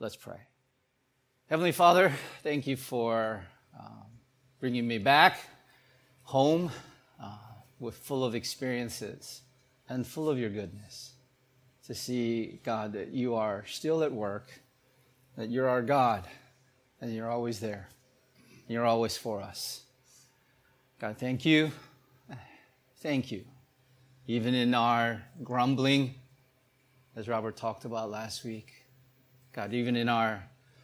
Let's pray. Heavenly Father, thank you for bringing me back home with full of experiences and full of your goodness. To see, God, that you are still at work, that you're our God, and you're always there. You're always for us. God, thank you. Thank you. Even in our grumbling, as Robert talked about last week, God, even in our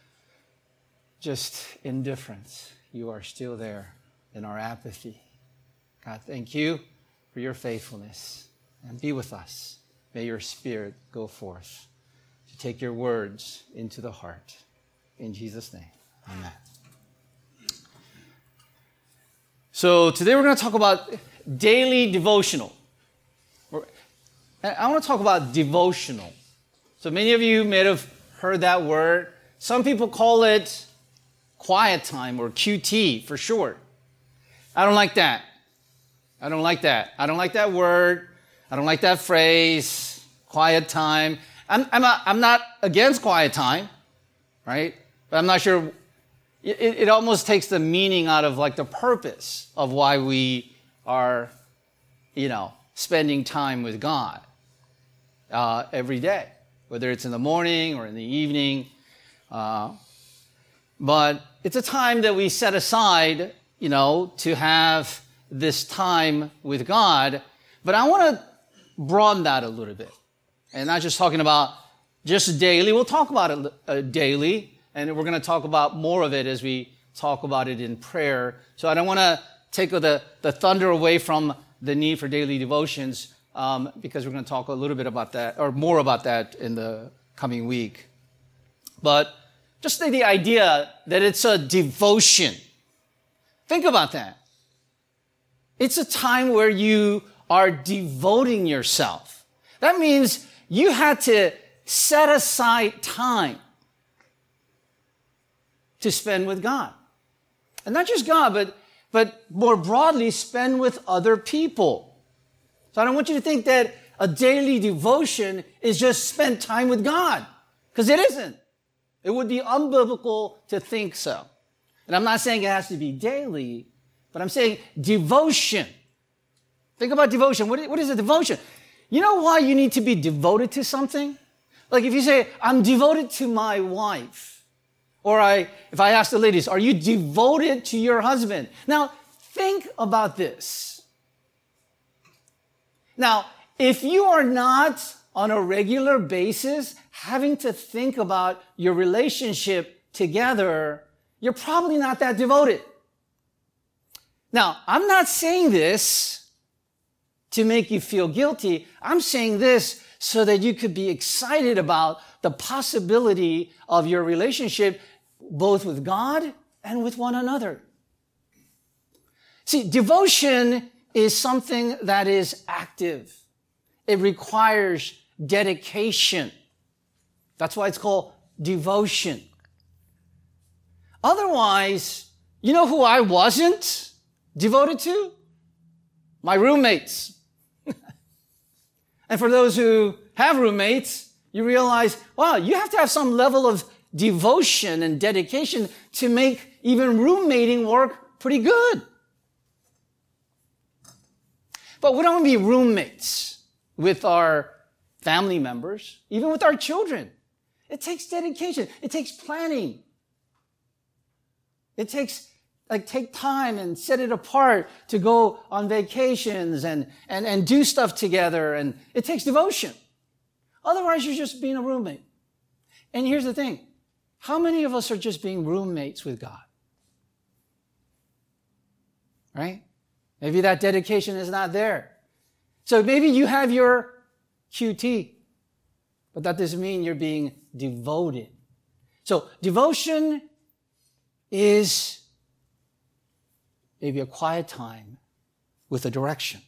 just indifference, you are still there in our apathy. God, thank you for your faithfulness, and be with us. May your Spirit go forth to take your words into the heart. In Jesus' name, amen. So today we're going to talk about daily devotional. I want to talk about devotional. So many of you may have heard that word. Some people call it quiet time or QT for short. I don't like that. I don't like that. I don't like that word. I don't like that phrase, quiet time. I'm not against quiet time, right? But I'm not sure. It almost takes the meaning out of like the purpose of why we are, spending time with God every day, whether it's in the morning or in the evening. But it's a time that we set aside, to have this time with God. But I want to broaden that a little bit. And not just talking about just daily. We'll talk about it daily. And we're going to talk about more of it as we talk about it in prayer. So I don't want to take the thunder away from the need for daily devotions, because we're going to talk a little bit about that, or more about that in the coming week. But just the idea that it's a devotion. Think about that. It's a time where you are devoting yourself. That means you had to set aside time to spend with God. And not just God, but more broadly, spend with other people. So I don't want you to think that a daily devotion is just spend time with God, because it isn't. It would be unbiblical to think so. And I'm not saying it has to be daily, but I'm saying devotion. Think about devotion. What is a devotion? You know why you need to be devoted to something? Like if you say, I'm devoted to my wife. Or if I ask the ladies, are you devoted to your husband? Now, think about this. Now, if you are not on a regular basis having to think about your relationship together, you're probably not that devoted. Now, I'm not saying this to make you feel guilty. I'm saying this so that you could be excited about the possibility of your relationship both with God and with one another. See, devotion is something that is active. It requires dedication. That's why it's called devotion. Otherwise, you know who I wasn't devoted to? My roommates. And for those who have roommates, you realize, wow, you have to have some level of devotion and dedication to make even roommating work pretty good. But we don't want to be roommates with our family members, even with our children. It takes dedication. It takes planning. It takes take time and set it apart to go on vacations and do stuff together. And it takes devotion. Otherwise, you're just being a roommate. And here's the thing. How many of us are just being roommates with God? Right? Maybe that dedication is not there. So maybe you have your QT, but that doesn't mean you're being devoted. So devotion is maybe a quiet time with a direction.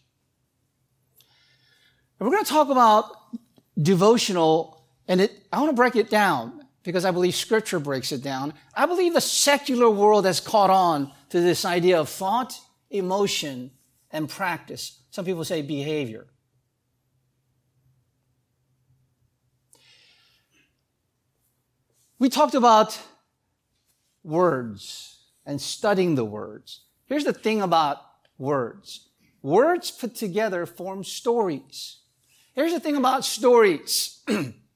And we're going to talk about devotional, and I want to break it down because I believe Scripture breaks it down. I believe the secular world has caught on to this idea of thought, emotion, and practice. Some people say behavior. We talked about words and studying the words. Here's the thing about words. Words put together form stories. Here's the thing about stories.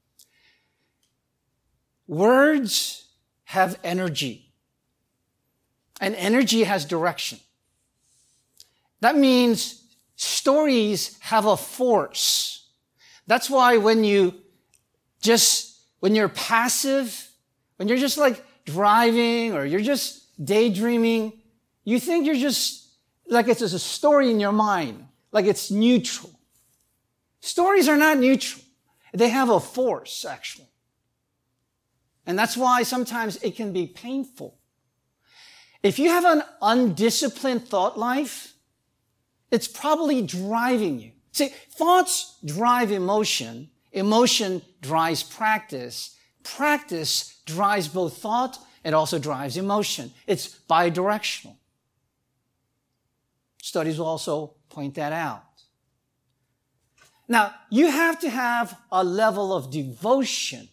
Words have energy, and energy has direction. That means stories have a force. That's why when you're passive, when you're just like driving or you're just daydreaming, you think you're just like it's just a story in your mind, like it's neutral. Stories are not neutral. They have a force, actually. And that's why sometimes it can be painful. If you have an undisciplined thought life, it's probably driving you. See, thoughts drive emotion. Emotion drives practice. Practice drives both thought and also drives emotion. It's bidirectional. Studies will also point that out. Now, you have to have a level of devotion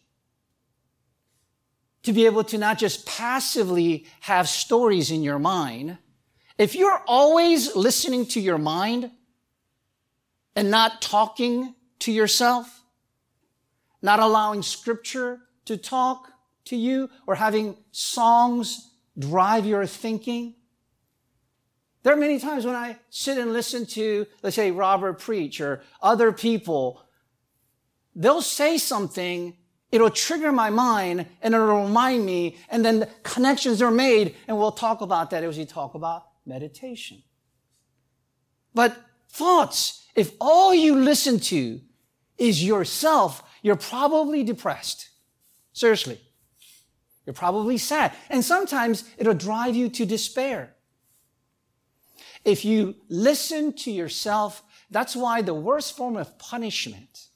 to be able to not just passively have stories in your mind. If you're always listening to your mind and not talking to yourself, not allowing Scripture to talk to you or having songs drive your thinking, there are many times when I sit and listen to, let's say, Robert preach or other people. They'll say something, it'll trigger my mind, and it'll remind me, and then the connections are made, and we'll talk about that as we talk about meditation. But thoughts, if all you listen to is yourself, you're probably depressed. Seriously. You're probably sad. And sometimes it'll drive you to despair. If you listen to yourself, that's why the worst form of punishment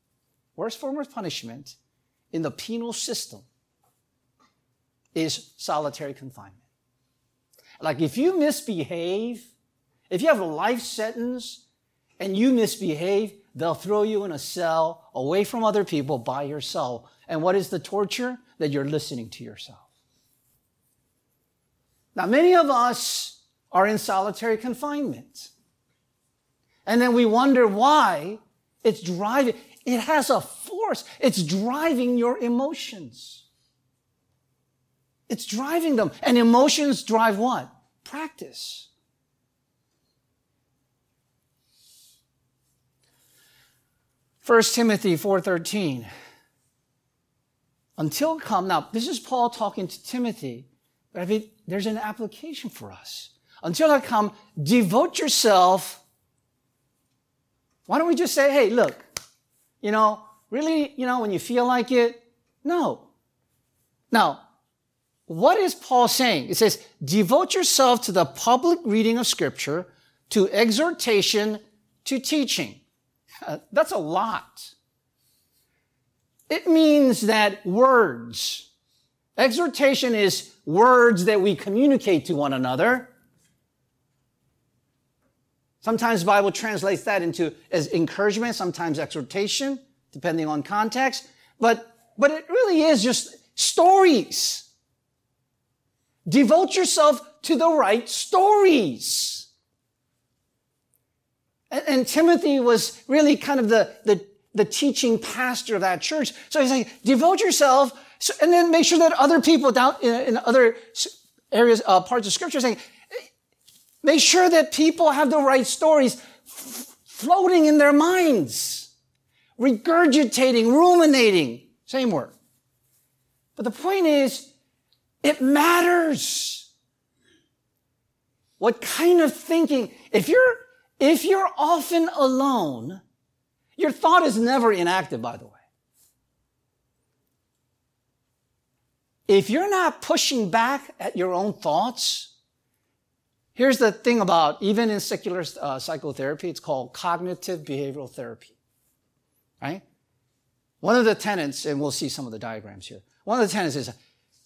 in the penal system is solitary confinement. Like if you misbehave, if you have a life sentence and you misbehave, they'll throw you in a cell away from other people by yourself. And what is the torture? That you're listening to yourself. Now, many of us are in solitary confinement. And then we wonder why it's driving. It has a force. It's driving your emotions. It's driving them. And emotions drive what? Practice. First Timothy 4:13. Until come. Now, this is Paul talking to Timothy. But I mean, there's an application for us. Until I come, devote yourself. Why don't we just say, hey, look, really, when you feel like it? No. Now, what is Paul saying? It says, devote yourself to the public reading of Scripture, to exhortation, to teaching. That's a lot. It means that words. Exhortation is words that we communicate to one another. Sometimes the Bible translates that as encouragement, sometimes exhortation, depending on context. But it really is just stories. Devote yourself to the right stories. And Timothy was really kind of the teaching pastor of that church. So he's saying, devote yourself, and then make sure that other people down in other areas, parts of Scripture, saying, make sure that people have the right stories floating in their minds, regurgitating, ruminating. Same word. But the point is, it matters. What kind of thinking? If you're often alone, your thought is never inactive, by the way. If you're not pushing back at your own thoughts, here's the thing about, even in secular psychotherapy, it's called cognitive behavioral therapy, right? One of the tenets, and we'll see some of the diagrams here, one of the tenets is,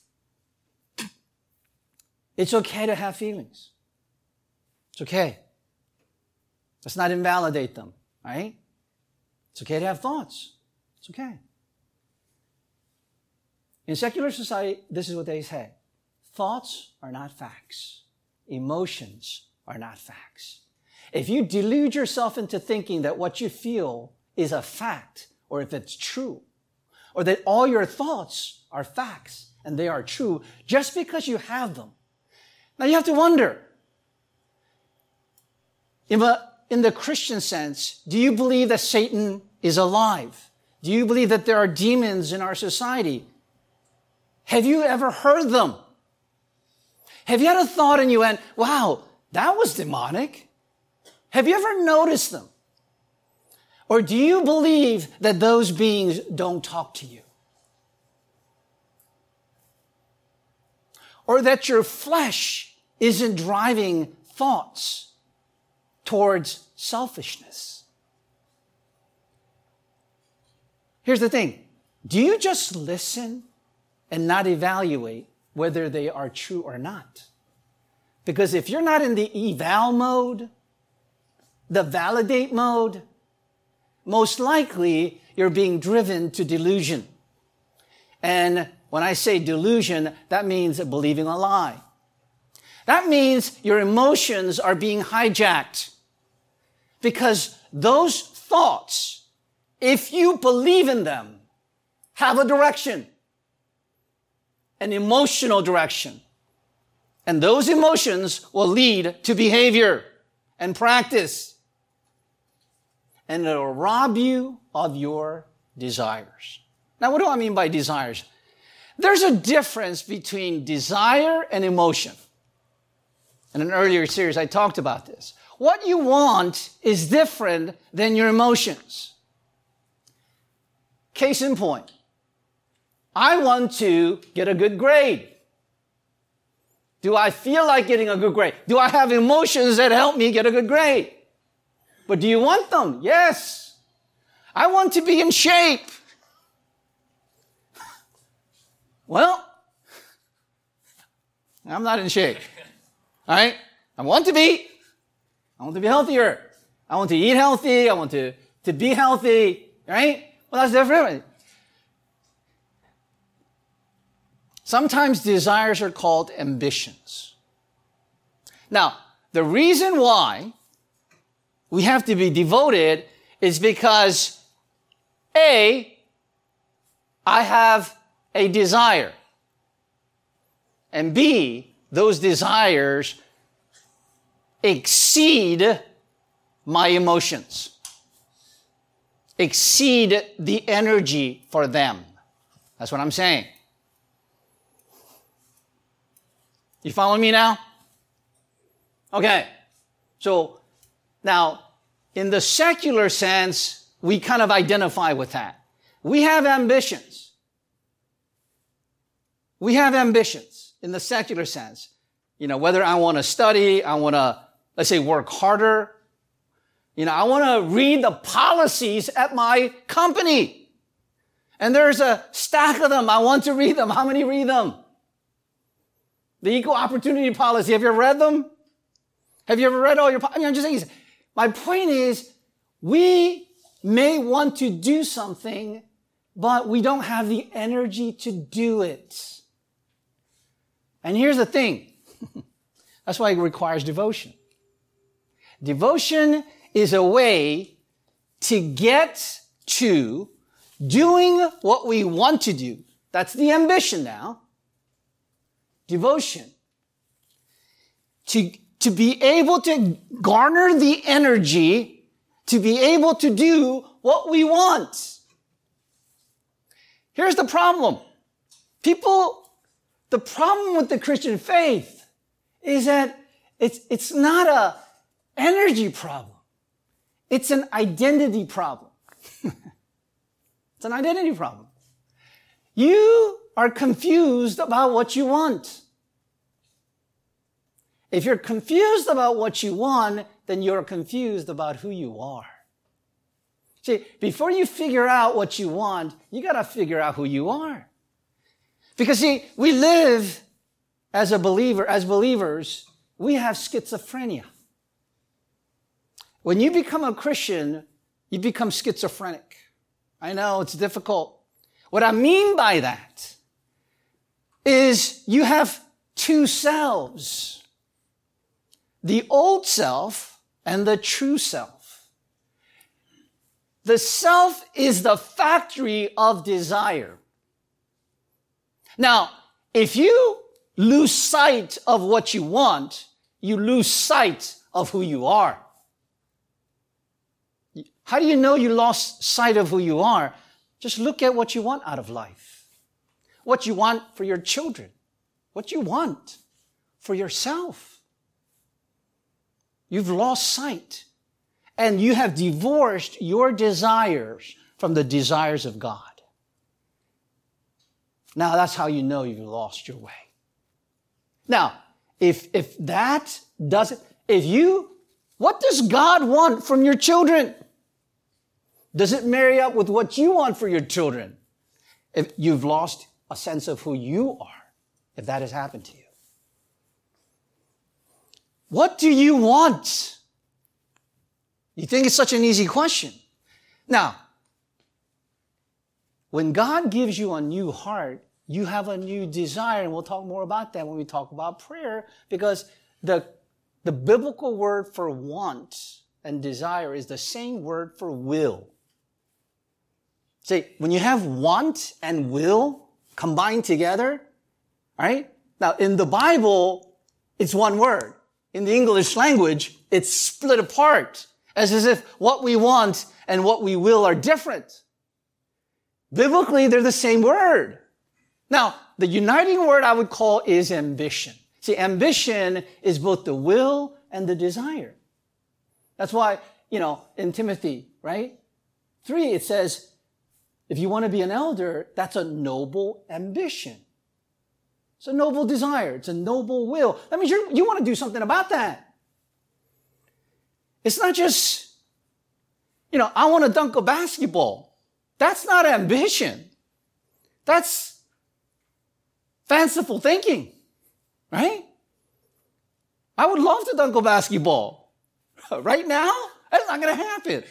it's okay to have feelings. It's okay. Let's not invalidate them, right? It's okay to have thoughts. It's okay. In secular society, this is what they say. Thoughts are not facts. Emotions are not facts. If you delude yourself into thinking that what you feel is a fact, or if it's true, or that all your thoughts are facts and they are true, just because you have them. Now you have to wonder, in the Christian sense, do you believe that Satan is alive? Do you believe that there are demons in our society? Have you ever heard them? Have you had a thought and you went, wow, that was demonic? Have you ever noticed them? Or do you believe that those beings don't talk to you? Or that your flesh isn't driving thoughts towards selfishness? Here's the thing. Do you just listen and not evaluate whether they are true or not? Because if you're not in the eval mode, the validate mode, most likely you're being driven to delusion. And when I say delusion, that means believing a lie. That means your emotions are being hijacked. Because those thoughts, if you believe in them, have a direction, an emotional direction. And those emotions will lead to behavior and practice. And it'll rob you of your desires. Now, what do I mean by desires? There's a difference between desire and emotion. In an earlier series, I talked about this. What you want is different than your emotions. Case in point, I want to get a good grade. Do I feel like getting a good grade? Do I have emotions that help me get a good grade? But do you want them? Yes. I want to be in shape. Well, I'm not in shape. All right? I want to be healthier. I want to eat healthy. I want to be healthy. Right? Well, that's different. Sometimes desires are called ambitions. Now, the reason why we have to be devoted is because A, I have a desire. And B, those desires exceed my emotions. Exceed the energy for them. That's what I'm saying. You follow me now? Okay. So, now, in the secular sense, we kind of identify with that. We have ambitions. We have ambitions in the secular sense. You know, whether I want to study, I want to, let's say, work harder. You know, I want to read the policies at my company. And there's a stack of them. I want to read them. How many read them? The equal opportunity policy. Have you ever read them? Have you ever read all your, I'm just saying, my point is, we may want to do something, but we don't have the energy to do it. And here's the thing. That's why it requires devotion. Devotion is a way to get to doing what we want to do. That's the ambition now. Devotion. To be able to garner the energy to be able to do what we want. Here's the problem. The problem with the Christian faith is that it's not a energy problem. It's an identity problem. It's an identity problem. You are confused about what you want. If you're confused about what you want, then you're confused about who you are. See, before you figure out what you want, you got to figure out who you are. Because see, we live as believers, we have schizophrenia. When you become a Christian, you become schizophrenic. I know it's difficult. What I mean by that is you have two selves. The old self and the true self. The self is the factory of desire. Now, if you lose sight of what you want, you lose sight of who you are. How do you know you lost sight of who you are? Just look at what you want out of life. What you want for your children. What you want for yourself. You've lost sight. And you have divorced your desires from the desires of God. Now, that's how you know you've lost your way. Now, if that doesn't, what does God want from your children? Does it marry up with what you want for your children? If you've lost a sense of who you are, if that has happened to you. What do you want? You think it's such an easy question. Now, when God gives you a new heart, you have a new desire, and we'll talk more about that when we talk about prayer, because the biblical word for want and desire is the same word for will. See, when you have want and will combined together, right? Now, in the Bible, it's one word. In the English language, it's split apart, as if what we want and what we will are different. Biblically, they're the same word. Now, the uniting word I would call is ambition. See, ambition is both the will and the desire. That's why, in Timothy, right? 3, it says, if you want to be an elder, that's a noble ambition. It's a noble desire. It's a noble will. That means you want to do something about that. It's not just, I want to dunk a basketball. That's not ambition. That's fanciful thinking, right? I would love to dunk a basketball. Right now, that's not going to happen.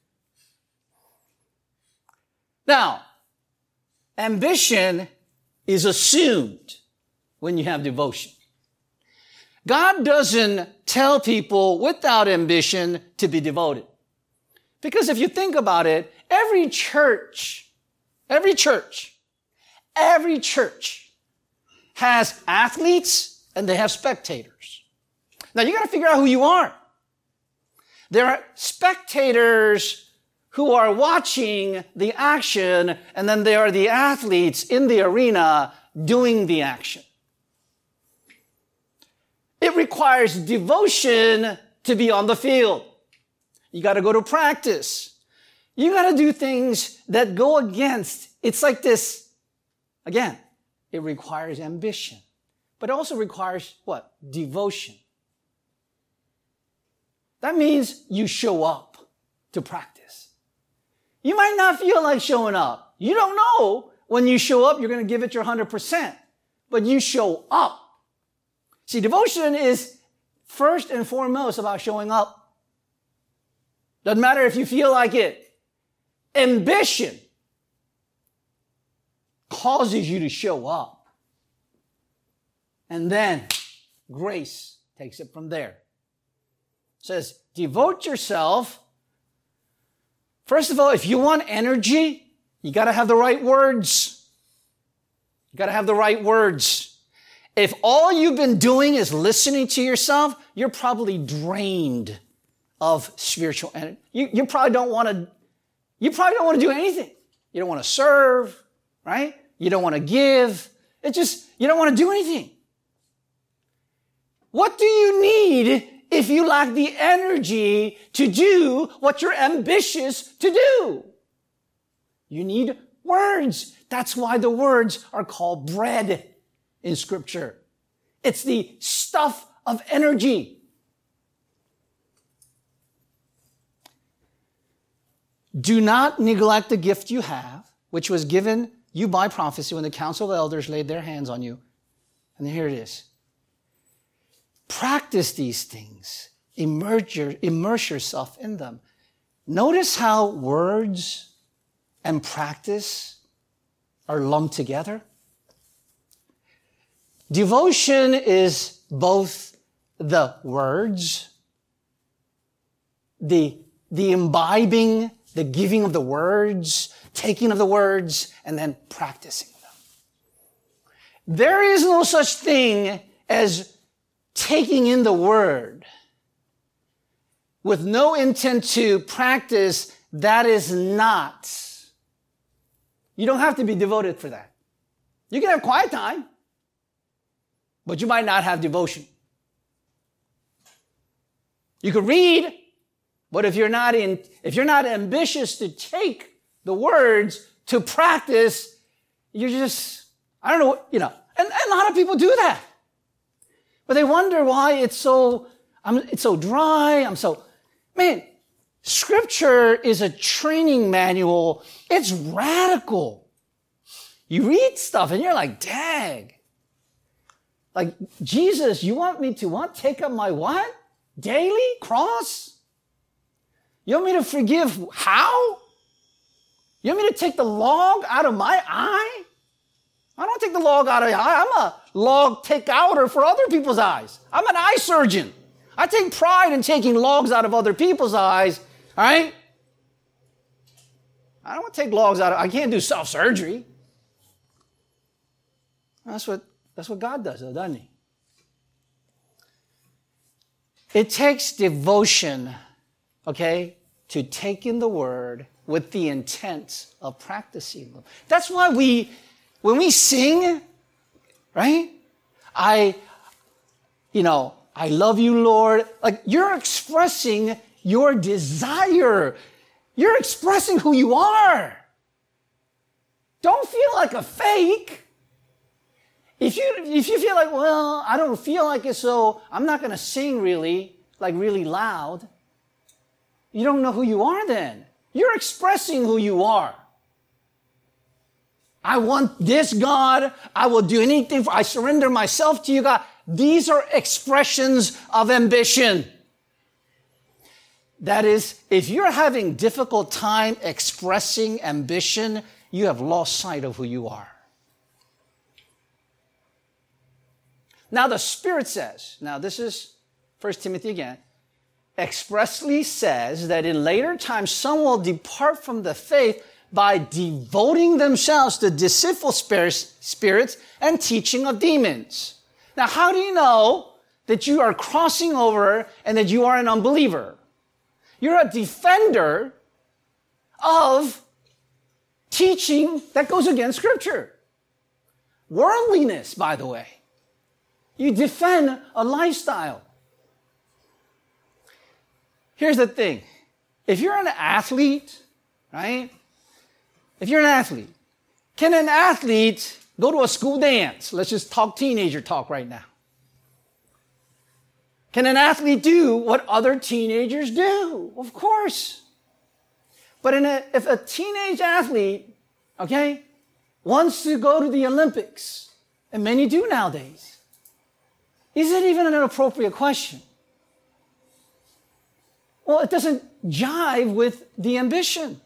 Now, ambition is assumed when you have devotion. God doesn't tell people without ambition to be devoted. Because if you think about it, every church has athletes and they have spectators. Now you got to figure out who you are. There are spectators who are watching the action, and then there are the athletes in the arena doing the action. It requires devotion to be on the field. You got to go to practice. You got to do things that go against. It's like this. Again, it requires ambition, but it also requires what? Devotion. That means you show up to practice. You might not feel like showing up. You don't know when you show up, you're going to give it your 100%, but you show up. See, devotion is first and foremost about showing up. Doesn't matter if you feel like it. Ambition causes you to show up. And then grace takes it from there. It says, devote yourself. First of all, if you want energy, you got to have the right words. You got to have the right words. If all you've been doing is listening to yourself, you're probably drained of spiritual energy. You probably don't want to do anything. You don't want to serve, right? You don't want to give. You don't want to do anything. What do you need if you lack the energy to do what you're ambitious to do? You need words. That's why the words are called bread in Scripture. It's the stuff of energy. Do not neglect the gift you have, which was given you by prophecy when the council of elders laid their hands on you. And here it is. Practice these things. Immerse yourself in them. Notice how words and practice are lumped together. Devotion is both the words, the imbibing, the giving of the words, taking of the words, and then practicing them. There is no such thing as taking in the word with no intent to practice. That is not. You don't have to be devoted for that. You can have quiet time, but you might not have devotion. You could read, but if you're not ambitious to take the words to practice, you're just, I don't know, and a lot of people do that. But they wonder why it's so dry. Man, Scripture is a training manual. It's radical. You read stuff and you're like, dang. Like, Jesus, you want me to what? Take up my what? Daily cross? You want me to forgive how? You want me to take the log out of my eye? I don't take the log out of my eye. I'm a log take-outer for other people's eyes. I'm an eye surgeon. I take pride in taking logs out of other people's eyes. All right? I don't want to take logs out of, I can't do self-surgery. That's what God does, though, doesn't he? It takes devotion, okay, to take in the word with the intent of practicing them. That's why when we sing, right? I love you, Lord. Like, you're expressing your desire. You're expressing who you are. Don't feel like a fake. If you feel like, well, I don't feel like it, so I'm not going to sing really loud, you don't know who you are then. You're expressing who you are. I want this, God. I will do anything. I surrender myself to you, God. These are expressions of ambition. That is, if you're having difficult time expressing ambition, you have lost sight of who you are. Now the Spirit says, now this is 1 Timothy again, expressly says that in later times some will depart from the faith by devoting themselves to deceitful spirits and teaching of demons. Now, how do you know that you are crossing over and that you are an unbeliever? You're a defender of teaching that goes against Scripture. Worldliness, by the way. You defend a lifestyle. Here's the thing. If you're an athlete, right? If you're an athlete, can an athlete go to a school dance? Let's just talk teenager talk right now. Can an athlete do what other teenagers do? Of course. But if a teenage athlete, okay, wants to go to the Olympics, and many do nowadays, is it even an appropriate question? Well, it doesn't jive with the ambition.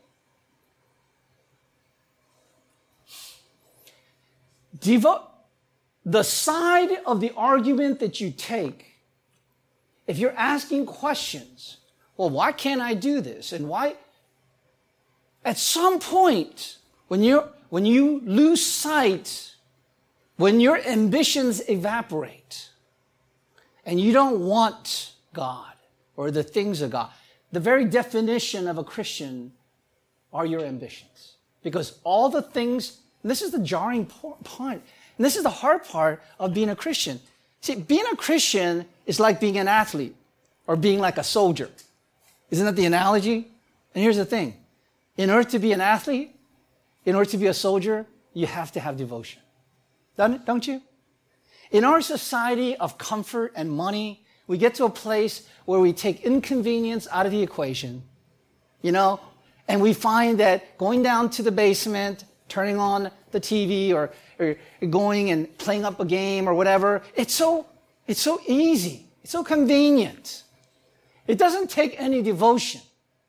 The side of the argument that you take, if you're asking questions, well, why can't I do this? And why? At some point, when you lose sight, when your ambitions evaporate, and you don't want God or the things of God, the very definition of a Christian are your ambitions. Because all the things, and this is the jarring part, and this is the hard part of being a Christian. See, being a Christian is like being an athlete or being like a soldier. Isn't that the analogy? And here's the thing. In order to be an athlete, in order to be a soldier, you have to have devotion. Don't you? In our society of comfort and money, we get to a place where we take inconvenience out of the equation, and we find that going down to the basement, turning on the TV or going and playing up a game or whatever, it's so easy. It's so convenient. It doesn't take any devotion.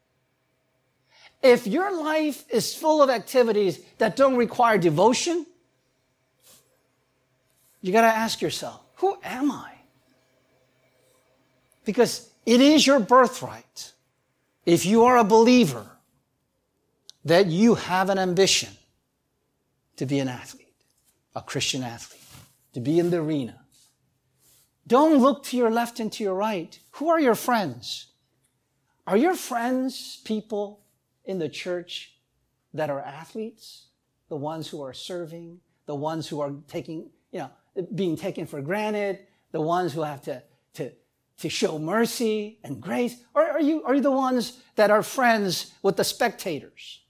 If your life is full of activities that don't require devotion, you got to ask yourself, who am I? Because it is your birthright, if you are a believer, that you have an ambition to be an athlete, a Christian athlete, to be in the arena. Don't look to your left and to your right. Who are your friends? Are your friends people in the church that are athletes? The ones who are serving, the ones who are being taken for granted, the ones who have to show mercy and grace? Or are you the ones that are friends with the spectators?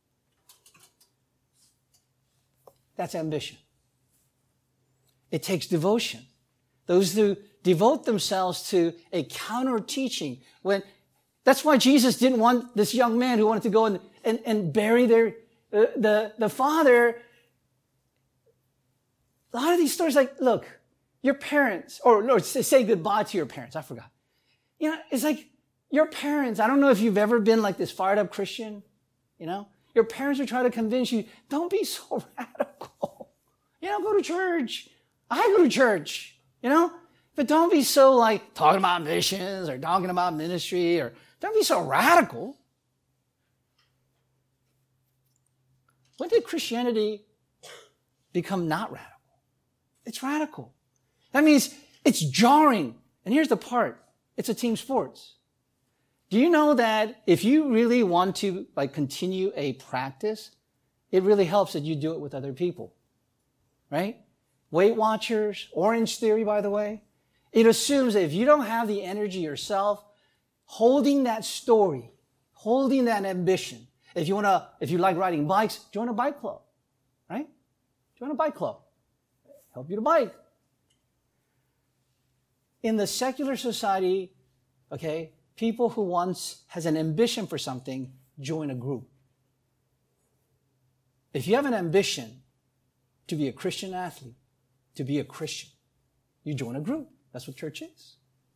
That's ambition. It takes devotion. Those who devote themselves to a counter-teaching. That's why Jesus didn't want this young man who wanted to go and bury the father. A lot of these stories, like, look, your parents, or say goodbye to your parents. I forgot. It's like your parents. I don't know if you've ever been like this fired up Christian. Your parents are trying to convince you, don't be so radical. Go to church. I go to church, but don't be so like talking about missions or talking about ministry, or don't be so radical. When did Christianity become not radical? It's radical. That means it's jarring. And here's the part. It's a team sports. Do you know that if you really want to continue a practice, it really helps that you do it with other people, right? Weight Watchers, Orange Theory, by the way, it assumes that if you don't have the energy yourself, holding that story, holding that ambition, if you like riding bikes, join a bike club, right? Join a bike club. Help you to bike. In the secular society, okay, people who once has an ambition for something, join a group. If you have an ambition to be a Christian athlete, to be a Christian, you join a group. That's what church is.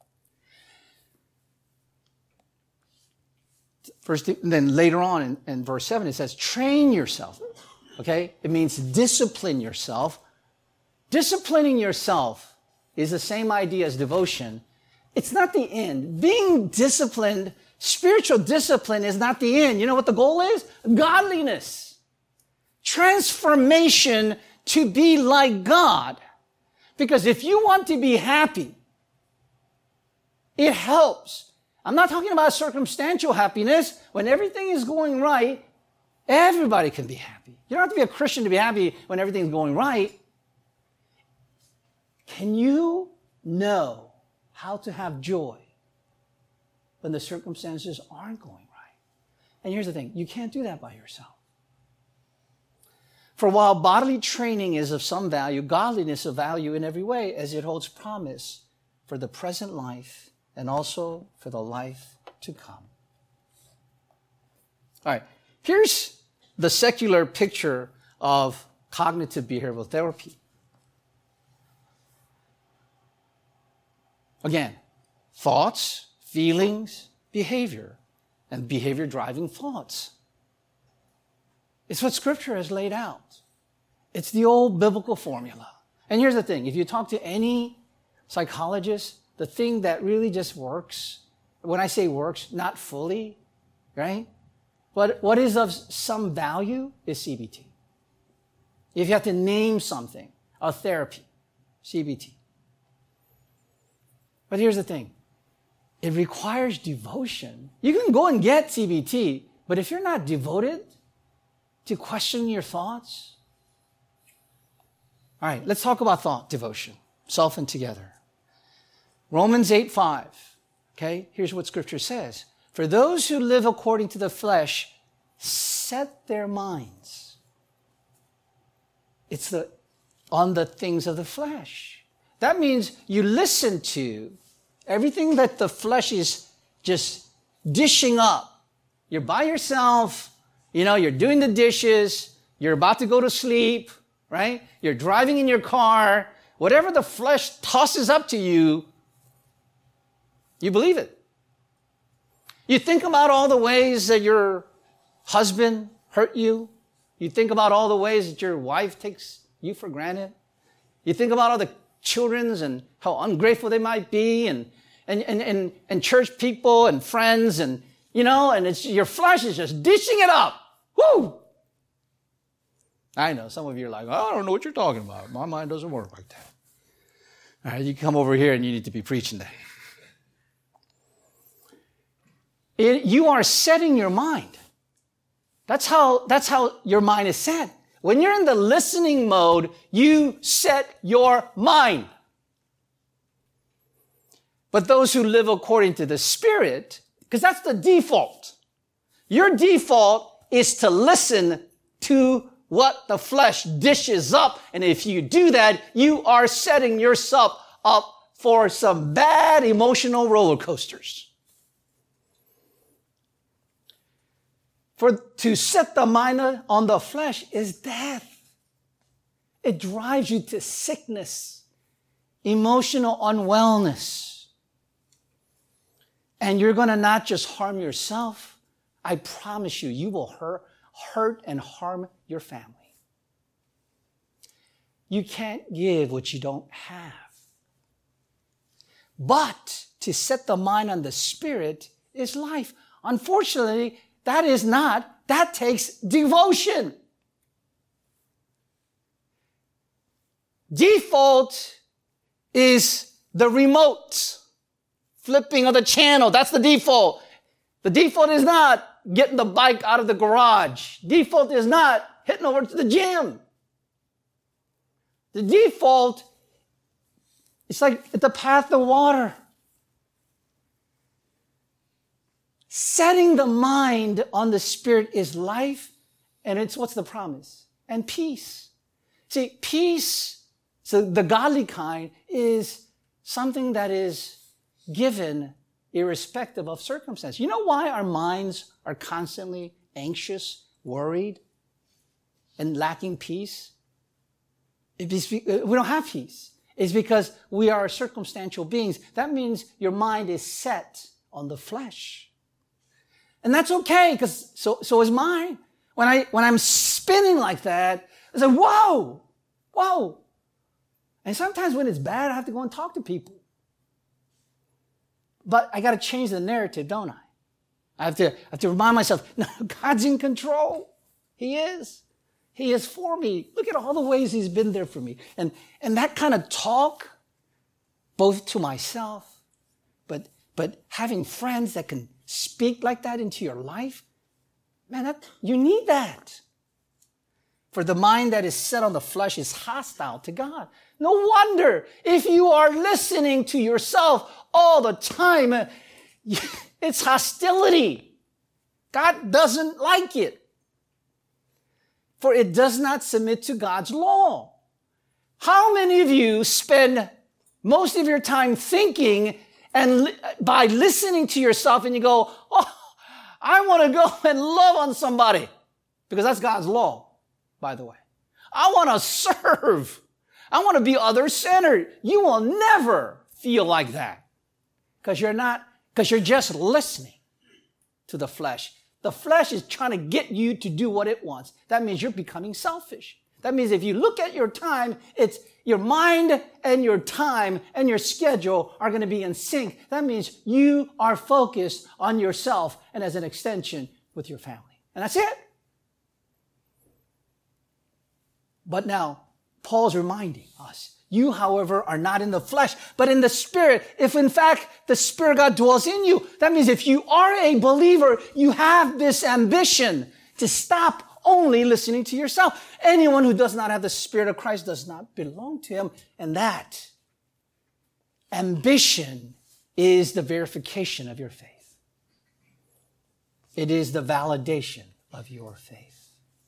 First, then later on in verse 7, it says, train yourself. Okay? It means discipline yourself. Disciplining yourself is the same idea as devotion. It's not the end. Being disciplined, spiritual discipline is not the end. You know what the goal is? Godliness. Transformation to be like God. Because if you want to be happy, it helps. I'm not talking about circumstantial happiness. When everything is going right, everybody can be happy. You don't have to be a Christian to be happy when everything's going right. Can you know how to have joy when the circumstances aren't going right? And here's the thing, you can't do that by yourself. For while bodily training is of some value, godliness of value in every way, as it holds promise for the present life and also for the life to come. All right, here's the secular picture of cognitive behavioral therapy. Again, thoughts, feelings, behavior, and behavior driving thoughts. It's what Scripture has laid out. It's the old biblical formula. And here's the thing. If you talk to any psychologist, the thing that really just works, when I say works, not fully, right? But what is of some value is CBT. If you have to name something, a therapy, CBT. But here's the thing. It requires devotion. You can go and get CBT, but if you're not devoted to question your thoughts. All right, let's talk about thought devotion, self and together. Romans 8:5. Okay, here's what Scripture says. For those who live according to the flesh set their minds. It's on the things of the flesh. That means you listen to everything that the flesh is just dishing up. You're by yourself. You're doing the dishes, you're about to go to sleep, right? You're driving in your car. Whatever the flesh tosses up to you, you believe it. You think about all the ways that your husband hurt you. You think about all the ways that your wife takes you for granted. You think about all the children's and how ungrateful they might be and church people and friends and, and it's, your flesh is just dishing it up. Woo! I know some of you are like, I don't know what you're talking about. My mind doesn't work like that. All right, you come over here and you need to be preaching that. You are setting your mind. That's how your mind is set. When you're in the listening mode, you set your mind. But those who live according to the Spirit, because that's the default. Your default is to listen to what the flesh dishes up. And if you do that, you are setting yourself up for some bad emotional roller coasters. For to set the mind on the flesh is death. It drives you to sickness, emotional unwellness. And you're going to not just harm yourself. I promise you, you will hurt and harm your family. You can't give what you don't have. But to set the mind on the Spirit is life. Unfortunately, that takes devotion. Default is the remote flipping of the channel. That's the default. The default is not getting the bike out of the garage. Default is not hitting over to the gym. The default, it's like the path of water. Setting the mind on the Spirit is life, and it's what's the promise? And peace. See, peace, so the godly kind, is something that is given irrespective of circumstance. You know why our minds are constantly anxious, worried, and lacking peace? We don't have peace. It's because we are circumstantial beings. That means your mind is set on the flesh. And that's okay, because so is mine. When I'm spinning like that, I say, whoa. And sometimes when it's bad, I have to go and talk to people. But I got to change the narrative, don't I? I have to remind myself, no, God's in control. He is. He is for me. Look at all the ways He's been there for me. And that kind of talk, both to myself, but having friends that can speak like that into your life, man, you need that. For the mind that is set on the flesh is hostile to God. No wonder if you are listening to yourself all the time, it's hostility. God doesn't like it. For it does not submit to God's law. How many of you spend most of your time thinking and by listening to yourself and you go, oh, I want to go and love on somebody. Because that's God's law, by the way. I want to serve. I want to be other-centered. You will never feel like that. Because you're just listening to the flesh. The flesh is trying to get you to do what it wants. That means you're becoming selfish. That means if you look at your time, it's your mind and your time and your schedule are going to be in sync. That means you are focused on yourself and as an extension with your family. And that's it. But now, Paul's reminding us, you, however, are not in the flesh, but in the Spirit. If in fact the Spirit of God dwells in you, that means if you are a believer, you have this ambition to stop only listening to yourself. Anyone who does not have the Spirit of Christ does not belong to Him. And that ambition is the verification of your faith. It is the validation of your faith.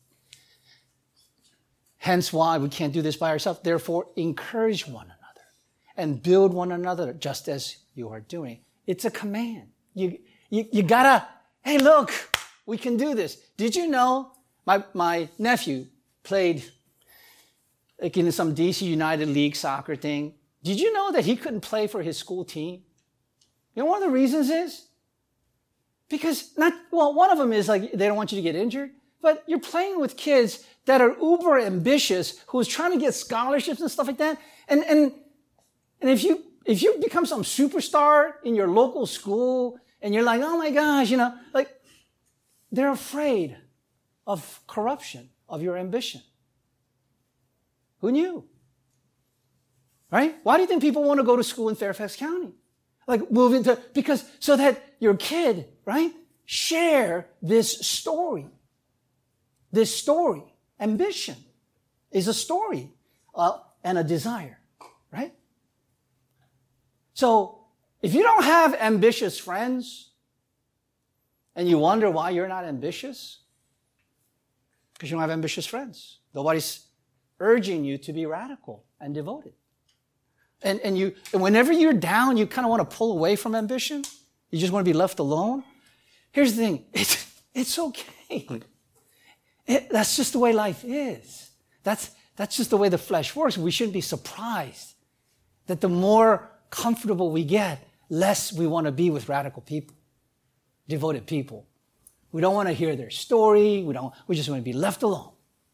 Hence why we can't do this by ourselves. Therefore, encourage one another and build one another just as you are doing. It's a command. You gotta, hey, look, we can do this. Did you know my nephew played like in some DC United League soccer thing? Did you know that he couldn't play for his school team? You know one of the reasons is? Because one of them is like they don't want you to get injured. But you're playing with kids that are uber ambitious, who's trying to get scholarships and stuff like that. And if you become some superstar in your local school and you're like, oh my gosh, like they're afraid of corruption, of your ambition. Who knew? Right? Why do you think people want to go to school in Fairfax County? Like move into, because so that your kid, right, share this story. This story, ambition is a story and a desire, right? So if you don't have ambitious friends and you wonder why you're not ambitious, because you don't have ambitious friends. Nobody's urging you to be radical and devoted. And whenever you're down, you kind of want to pull away from ambition. You just want to be left alone. Here's the thing. It's okay. That's just the way life is. That's just the way the flesh works. We shouldn't be surprised that the more comfortable we get, less we want to be with radical people, devoted people. We don't want to hear their story. We just want to be left alone.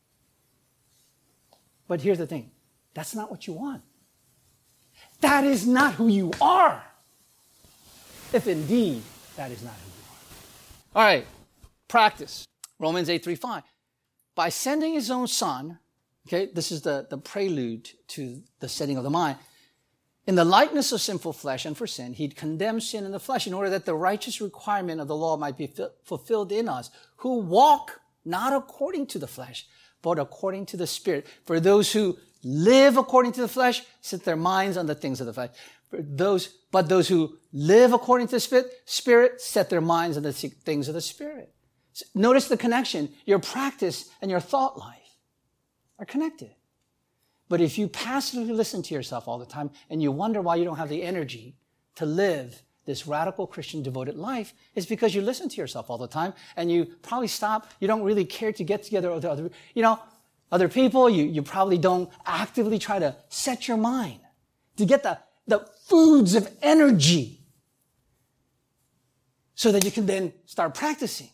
But here's the thing. That's not what you want. That is not who you are. If indeed that is not who you are. All right. Practice. Romans 8:3-5. By sending his own son, okay, this is the prelude to the setting of the mind. In the likeness of sinful flesh and for sin, he'd condemned sin in the flesh in order that the righteous requirement of the law might be fulfilled in us, who walk not according to the flesh, but according to the Spirit. For those who live according to the flesh set their minds on the things of the flesh. But those who live according to the Spirit set their minds on the things of the Spirit. So notice the connection. Your practice and your thought life are connected. But if you passively listen to yourself all the time and you wonder why you don't have the energy to live this radical Christian devoted life, it's because you listen to yourself all the time and you probably stop. You don't really care to get together with other people. You probably don't actively try to set your mind to get the foods of energy so that you can then start practicing.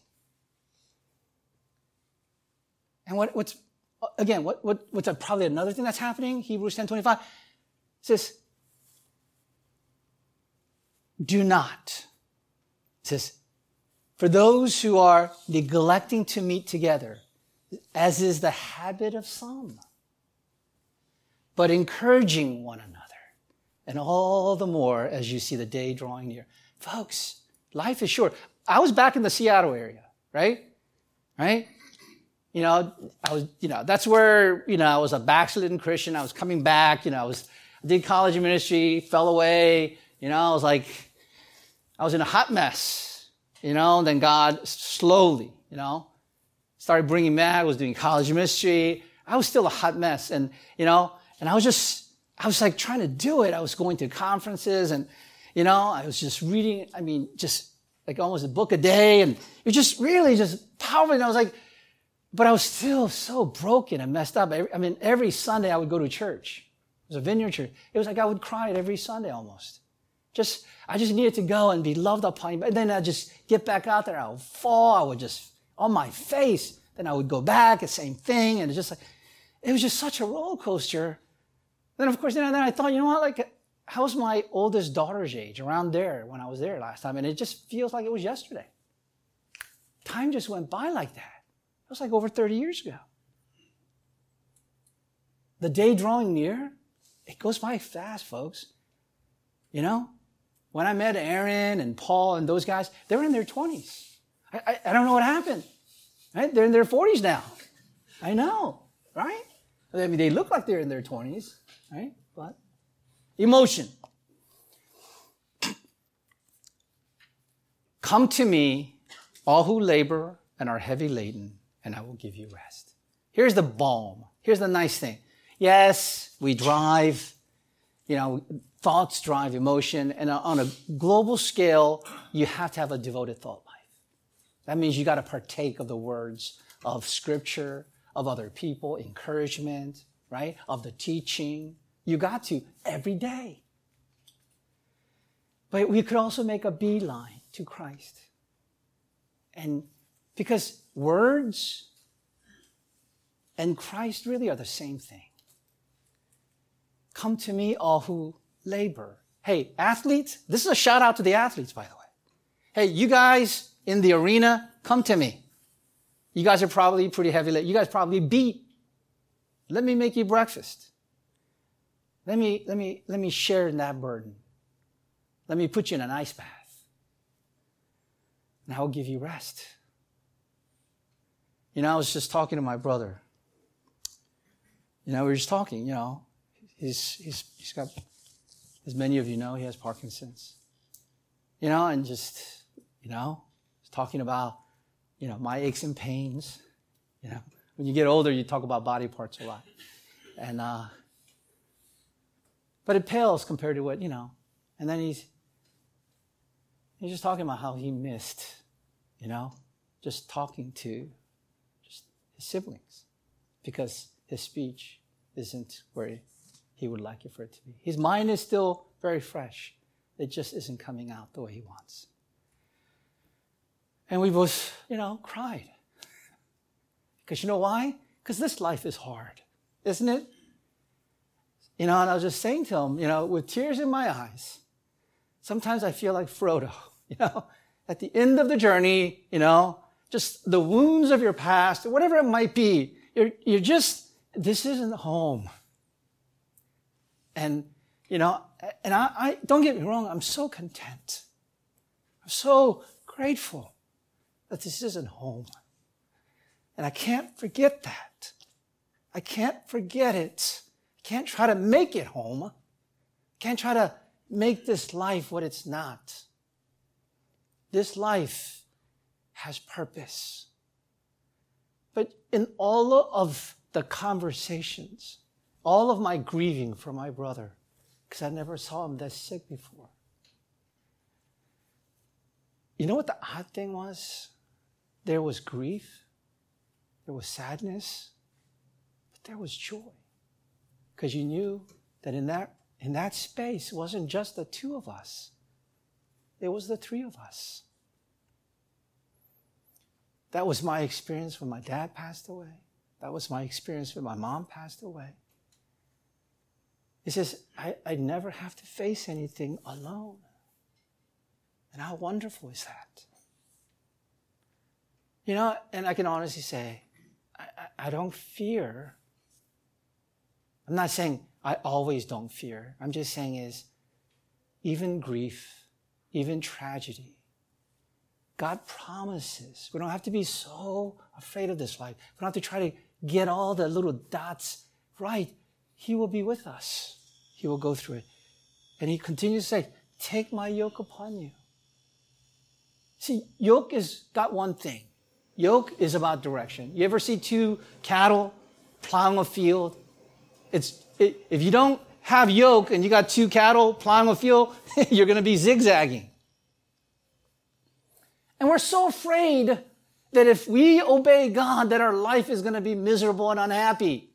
And what's probably another thing that's happening, Hebrews 10:25 says, do not. It says, for those who are neglecting to meet together, as is the habit of some, but encouraging one another, and all the more as you see the day drawing near. Folks, life is short. I was back in the Seattle area, right? That's where, I was a backslidden Christian. I was coming back, I did college and ministry, fell away, I was in a hot mess, then God slowly, started bringing me back. I was doing college ministry. I was still a hot mess. And I was like trying to do it. I was going to conferences and, I was just reading, just like almost a book a day. And it was just really just powerful. And I was like, but I was still so broken and messed up. Every Sunday I would go to church. It was a vineyard church. It was like I would cry every Sunday almost. I just needed to go and be loved upon. And then I'd just get back out there. I would fall. I would just, on my face. Then I would go back, the same thing. And it was just such a roller coaster. Then, of course, then I thought, how's my oldest daughter's age? Around there when I was there last time. And it just feels like it was yesterday. Time just went by like that. It was like over 30 years ago. The day drawing near, it goes by fast, folks. When I met Aaron and Paul and those guys, they were in their 20s. I don't know what happened. Right? They're in their 40s now. I know, right? They look like they're in their 20s, right? But emotion. Come to me, all who labor and are heavy laden, and I will give you rest. Here's the balm. Here's the nice thing. Yes, we drive, thoughts drive emotion. And on a global scale, you have to have a devoted thought life. That means you got to partake of the words of Scripture, of other people, encouragement, right? Of the teaching. You got to every day. But we could also make a beeline to Christ. And because words and Christ really are the same thing. Come to me, all who labor. Hey, athletes, this is a shout out to the athletes, by the way. Hey, you guys in the arena, come to me. You guys are probably pretty heavy. You guys probably beat. Let me make you breakfast. Let me share in that burden. Let me put you in an ice bath. And I will give you rest. I was just talking to my brother. We were just talking, he's got, as many of you know, he has Parkinson's. And just, talking about, my aches and pains. When you get older, you talk about body parts a lot. And, but it pales compared to what, and then he's just talking about how he missed, just talking to just his siblings because his speech isn't where he would like it for it to be. His mind is still very fresh. It just isn't coming out the way he wants. And we both, cried. Because you know why? Because this life is hard, isn't it? And I was just saying to him, with tears in my eyes, sometimes I feel like Frodo, at the end of the journey, just the wounds of your past, whatever it might be, you're just, this isn't home. And, I don't get me wrong, I'm so content. I'm so grateful that this isn't home. And I can't forget that. I can't forget it. I can't try to make it home. I can't try to make this life what it's not. This life has purpose. But in all of the conversations, all of my grieving for my brother, because I never saw him that sick before. You know what the odd thing was? There was grief, there was sadness, but there was joy. Because you knew that in that space, it wasn't just the two of us. It was the three of us. That was my experience when my dad passed away. That was my experience when my mom passed away. He says, I never have to face anything alone. And how wonderful is that? And I can honestly say, I don't fear. I'm not saying I always don't fear. I'm just saying is, even grief, even tragedy, God promises. We don't have to be so afraid of this life. We don't have to try to get all the little dots right. He will be with us. He will go through it. And he continues to say, take my yoke upon you. See, yoke is got one thing. Yoke is about direction. You ever see two cattle plowing a field? If you don't have yoke and you got two cattle plowing a field, you're going to be zigzagging. And we're so afraid that if we obey God, that our life is going to be miserable and unhappy.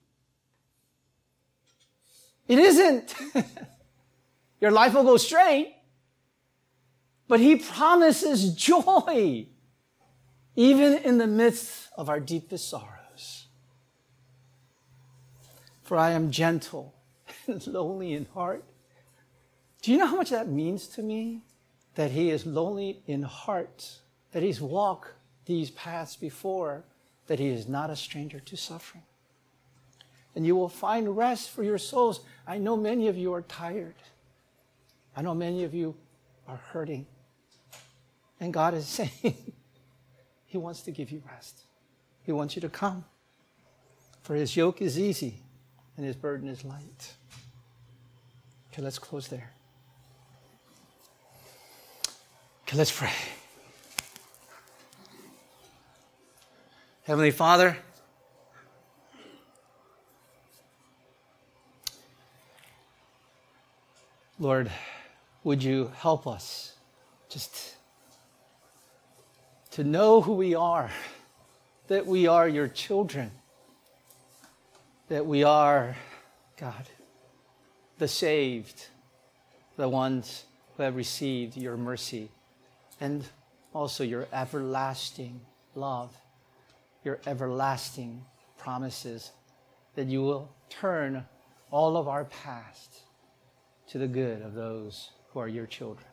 It isn't. Your life will go straight, but he promises joy, even in the midst of our deepest sorrows. For I am gentle and lowly in heart. Do you know how much that means to me? That he is lowly in heart, that he's walked these paths before, that he is not a stranger to suffering. And you will find rest for your souls. I know many of you are tired. I know many of you are hurting. And God is saying, he wants to give you rest. He wants you to come. For his yoke is easy and his burden is light. Okay, let's close there. Okay, let's pray. Heavenly Father, Lord, would you help us just to know who we are, that we are your children, that we are, God, the saved, the ones who have received your mercy, and also your everlasting love, your everlasting promises that you will turn all of our past to the good of those who are your children.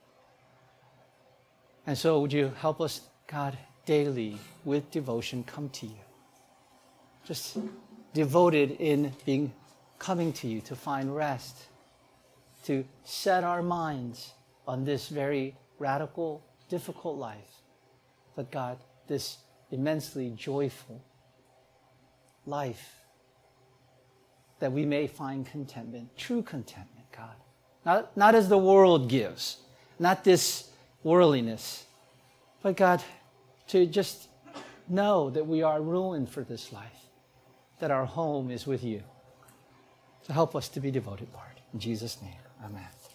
And so would you help us, God, daily with devotion come to you. Just devoted in coming to you to find rest, to set our minds on this very radical, difficult life. But God, this immensely joyful life, that we may find contentment, true contentment, God. Not as the world gives, not this worldliness, but God, to just know that we are ruined for this life, that our home is with you. So help us to be devoted, Lord. In Jesus' name, amen.